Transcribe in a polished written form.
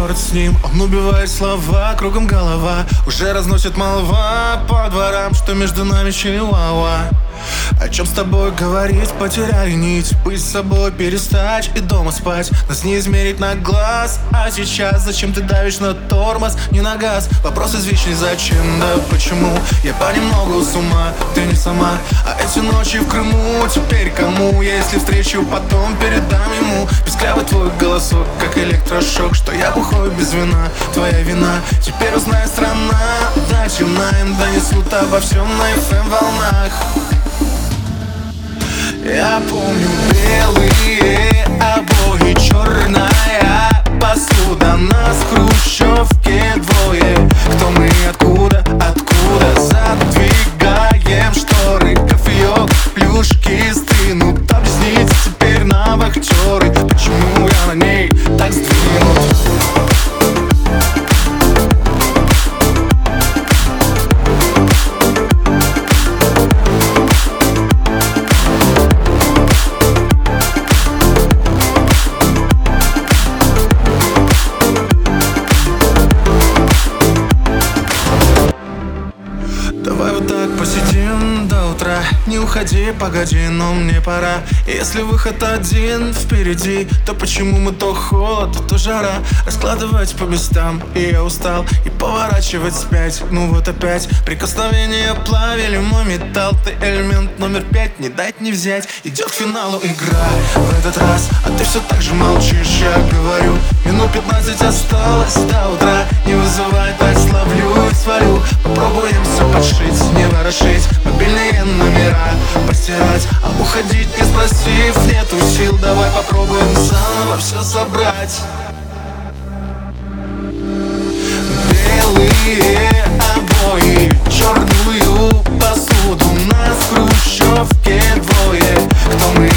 черт с ним, он убивает слова, кругом голова. Уже разносит молва по дворам, что между нами чилауа. О чем с тобой говорить, потеряли нить. Быть с собой, перестать и дома спать. Нас не измерить на глаз. А сейчас зачем ты давишь на тормоз, не на газ? Вопрос извечный, зачем, да почему? Я понемногу с ума, ты не сама. А эти ночи в Крыму теперь кому? Я если встречу, потом передам ему. Писклявый твой голосок, как электрошок, что я бухой без вина, твоя вина. Теперь узнает страна, да темна, им донесут обо всем на FM волнах. Я помню белые обои, черная посуда. Нас в хрущевке двое. Кто мы, откуда, откуда? Задвигаем шторы, кофеек, плюшки стынут. Объясните теперь нам актеры, почему я на ней так сдвинут. Давай вот так посидим до утра. Не уходи, погоди, но мне пора. Если выход один впереди, то почему мы то холод, то жара? Раскладывать по местам, и я устал. И поворачивать вспять, ну вот опять. Прикосновение плавили мой металл. Ты элемент номер 5, не дать не взять. Идет к финалу игра в этот раз, а ты все так же молчишь, я говорю. Минут 15 осталось до утра. Не вызывай, так словлю и свалю. Попробуем все подшить, не ворошить. Мобильные номера постирать, а уходить не спросив нету сил. Давай попробуем заново все собрать. Белые обои, черную посуду. Нас в хрущевке двое. Кто мы,